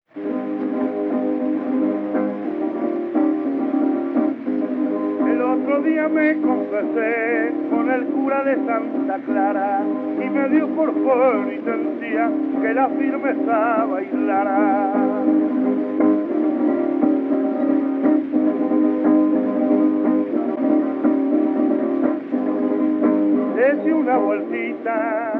El otro día me confesé con el cura de Santa Clara y me dio por penitencia que la firmeza bailara. Dese una vueltita